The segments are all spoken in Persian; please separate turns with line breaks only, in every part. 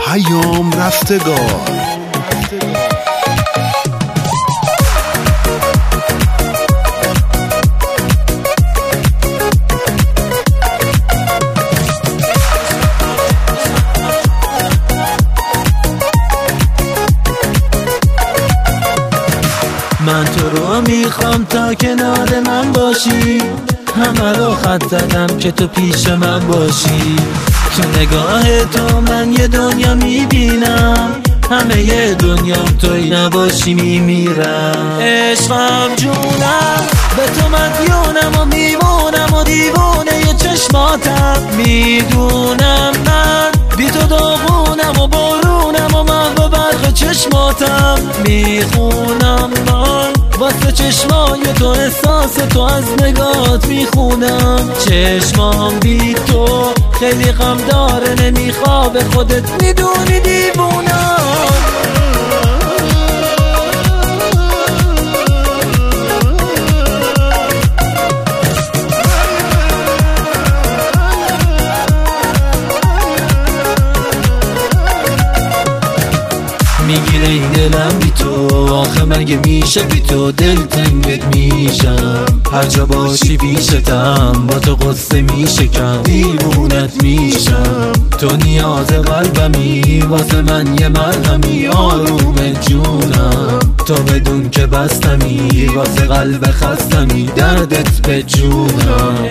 پیام رفتگار.
من تو رو میخوام تا کنار من باشی، همه رو خط زدم که تو پیش من باشی. تو نگاه تو من یه دنیا میبینم، همه یه دنیا توی نباشی میمیرم. عشقم جونم به تو مدیونم و میمونم و دیوونه یه چشماتم. میدونم من بی تو داغونم و بارونم و محو برق چشماتم. میخونم من واسه چشمای تو احساس تو از نگات میخونم. چشمام بی تو خیلی غم داره نمیخوابه، خودت میدونی دیوونم. میگیره این دلم بی تو، آخه مگه میشه بی تو دلتنگت میشم. هر جا باشی پیشتم با تو قصه میشکم، دیوونت میشم. تو نیاز قلبمی واسه من یه مرهمی، آروم جونم. تو بدون که بستمی واسه قلب خستمی، دردت به جونم.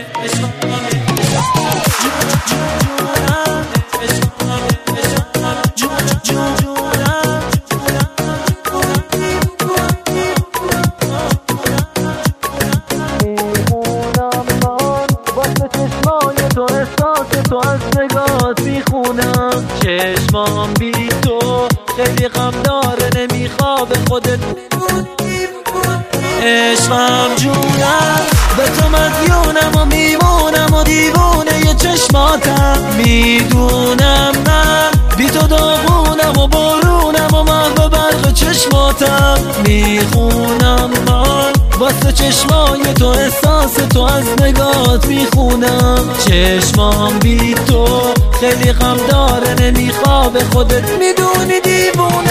تو احساس تو از نگات میخونم. چشمام بی تو خیلی غم داره نمیخوابه، خودت عشقم جونم به تو مدیونم و میمونم و دیوونه یه چشماتم. میدونم من بی تو داغونم و بارونم و محو برق چشماتم. میخونم من واسه چشمای تو احساس تو از نگات میخونم. چشمام بی تو خیلی غم داره نمیخوابه، خودت میدونی دیوونه.